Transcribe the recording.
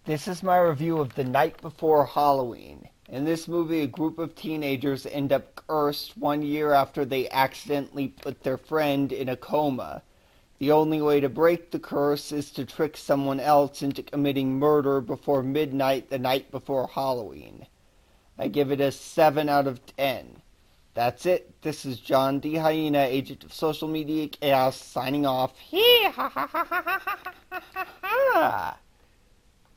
This is my review of The Night Before Halloween. In this movie, a group of teenagers end up cursed 1 year after they accidentally put their friend in a coma. The only way to break the curse is to trick someone else into committing murder before midnight the night before Halloween. I give it a 7 out of 10. That's it. This is John D. Hyena, agent of social media chaos, signing off. Hee ha ha ha ha ha ha ha ha.